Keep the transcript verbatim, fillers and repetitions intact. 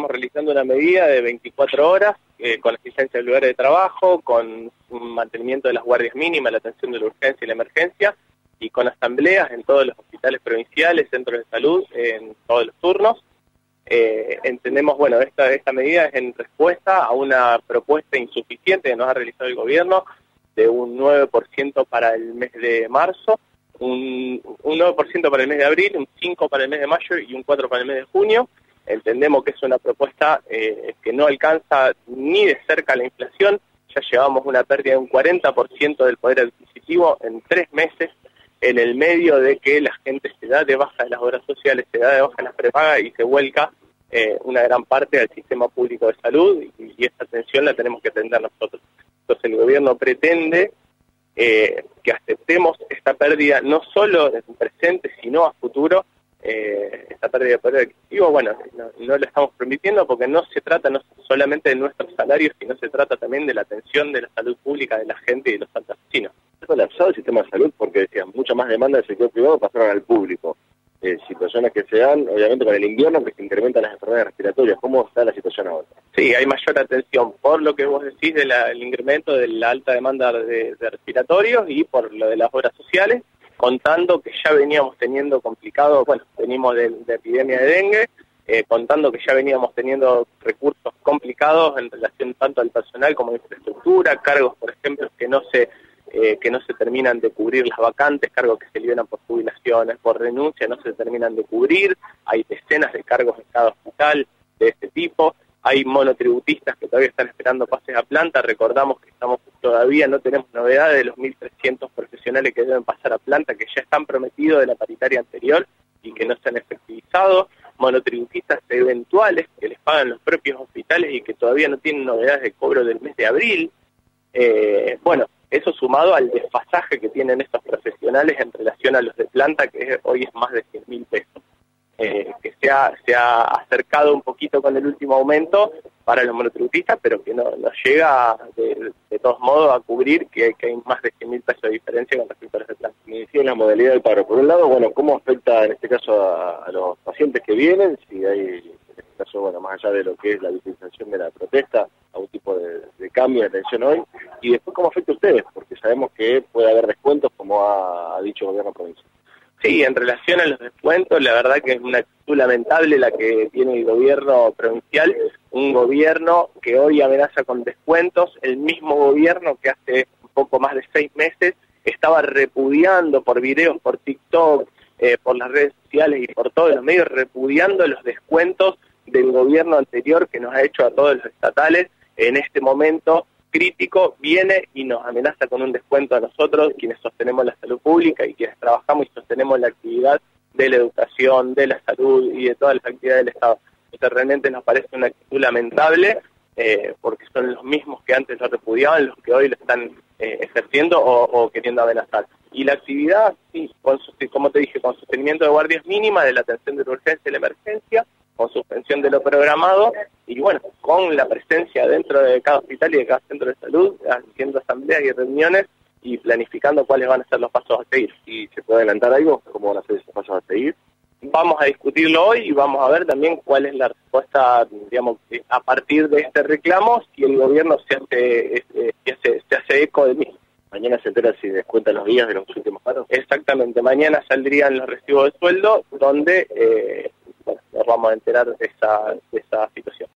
estamos realizando una medida de veinticuatro horas, eh, con asistencia al lugar de trabajo, con un mantenimiento de las guardias mínimas, la atención de la urgencia y la emergencia, y con asambleas en todos los hospitales provinciales, centros de salud, en todos los turnos. Eh, entendemos, bueno, esta, esta medida es en respuesta a una propuesta insuficiente que nos ha realizado el gobierno de un nueve por ciento para el mes de marzo, un, un nueve por ciento para el mes de abril, un cinco por ciento para el mes de mayo y un cuatro por ciento para el mes de junio. Entendemos que es una propuesta eh, que no alcanza ni de cerca la inflación. Ya llevamos una pérdida de un cuarenta por ciento del poder adquisitivo en tres meses, en el medio de que la gente se da de baja de las obras sociales, se da de baja de las prepagas y se vuelca eh, una gran parte al sistema público de salud, y, y esta atención la tenemos que atender nosotros. Entonces el gobierno pretende eh, que aceptemos esta pérdida no solo en presente, sino a futuro. Eh, esta pérdida de poder adquisitivo, bueno, no, no lo estamos permitiendo porque no se trata no solamente de nuestros salarios, sino se trata también de la atención de la salud pública de la gente y de los santafesinos. ¿Ha colapsado el sistema de salud? Porque decían, mucha más demanda del sector privado pasaron al público. Eh, situaciones que se dan, obviamente, con el invierno, que se incrementan las enfermedades respiratorias. ¿Cómo está la situación ahora? Sí, hay mayor atención por lo que vos decís del incremento de la alta demanda de, de respiratorios y por lo de las obras sociales, contando que ya veníamos teniendo complicado, bueno, venimos de, de epidemia de dengue, eh, contando que ya veníamos teniendo recursos complicados en relación tanto al personal como a la infraestructura, cargos, por ejemplo, que no se eh, que no se terminan de cubrir las vacantes, cargos que se liberan por jubilaciones, por renuncia, no se terminan de cubrir, hay decenas de cargos en cada hospital de este tipo, hay monotributistas que todavía están esperando pases a planta. Recordamos que estamos todavía no tenemos novedades de los mil trescientos profesionales que deben pasar a planta, que ya están prometidos de la paritaria anterior y que no se han efectivizado, monotributistas eventuales que les pagan los propios hospitales y que todavía no tienen novedades de cobro del mes de abril. Eh, bueno, eso sumado al desfasaje que tienen estos profesionales en relación a los de planta, que hoy es más de cien mil pesos. Eh, que se ha, se ha acercado un poquito con el último aumento para los monotributistas, pero que no, no llega de, de todos modos a cubrir que, que hay más de cien mil pesos de diferencia con respecto a los de planta. Me decía la modalidad del paro. Por un lado, bueno, ¿cómo afecta en este caso a, a los pacientes que vienen? Si hay, en este caso, bueno, más allá de lo que es la vitalización de la protesta, algún tipo de, de cambio de atención hoy, y después cómo afecta a ustedes, porque sabemos que puede haber descuentos, como ha, ha dicho el gobierno provincial. Sí, en relación a los descuentos, la verdad que es una actitud lamentable la que tiene el gobierno provincial, un gobierno que hoy amenaza con descuentos, el mismo gobierno que hace un poco más de seis meses estaba repudiando por videos, por TikTok, eh, por las redes sociales y por todos los medios, repudiando los descuentos del gobierno anterior que nos ha hecho a todos los estatales. En este momento crítico viene y nos amenaza con un descuento a nosotros, quienes sostenemos la salud pública y quienes trabajamos y sostenemos la actividad de la educación, de la salud y de todas las actividades del Estado. Esto realmente nos parece una actitud lamentable, eh, porque son los mismos que antes lo repudiaban los que hoy lo están eh, ejerciendo o, o queriendo amenazar. Y la actividad, sí, con, como te dije, con sostenimiento de guardias mínimas, de la atención de la urgencia y la emergencia, con suspensión de lo programado, y bueno, con la presencia dentro de cada hospital y de cada centro de salud, haciendo asambleas y reuniones y planificando cuáles van a ser los pasos a seguir. ¿Y se puede adelantar algo? ¿Cómo van a ser esos pasos a seguir? Vamos a discutirlo hoy y vamos a ver también cuál es la respuesta, digamos, a partir de este reclamo, si el gobierno se hace, se hace, se hace eco del mismo. Mañana se entera si descuentan los días de los últimos paros. Exactamente, mañana saldrían los recibos de sueldo donde eh, bueno, nos vamos a enterar de esa, de esa situación.